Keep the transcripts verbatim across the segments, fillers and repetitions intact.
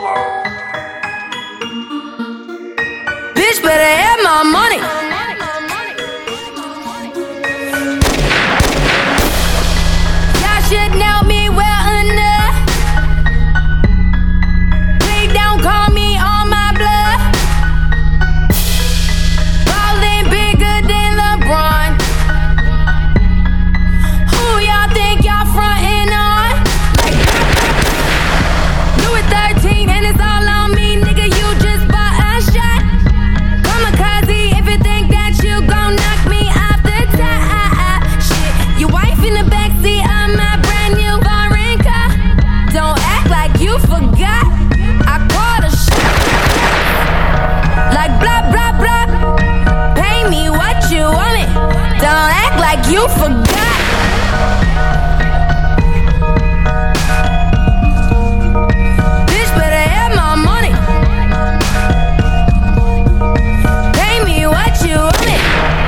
Bitch better have my money. Y'all should know me well enough. Please don't call me on my bluff. Ballin' bigger than LeBron. Who y'all think y'all frontin' on? Like Louis thirteen and it's all on me, nigga. You just bought a shot. Kamikaze if you think that you gon' knock me off the top. Shit, your wife in the backseat of my brand new foreign car. Don't act like you forgot. I called a shot. Like blah blah blah. Pay me what you want it. Don't act like you forgot. Bitch better have my money. Pay me what you want it.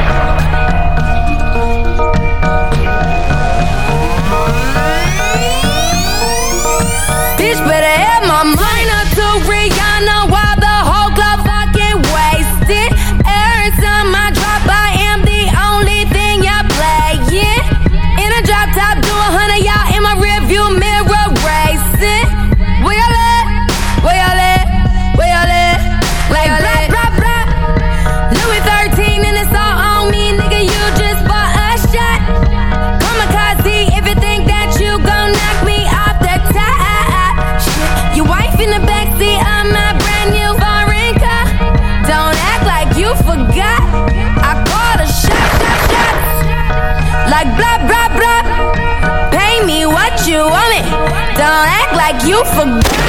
Bitch better have my money. To Rihanna while the whole club fucking wasted. Every time I drop, I am the only thing y'all playing. In a drop top, do a hundred, y'all in my rearview mirror racing. Where y'all at? Where y'all at? Where y'all at? Like blah blah blah. Louis thirteen and it's all on me, nigga. You just bought a shot. Kamikaze if you think that you gon' knock me off the top. Shit, your wife in the backseat of my brand new foreign car. Don't act like you forgot. I called a shot, shot, shot. Like blah blah blah. Pay me what you want it. Don't act like you forgot.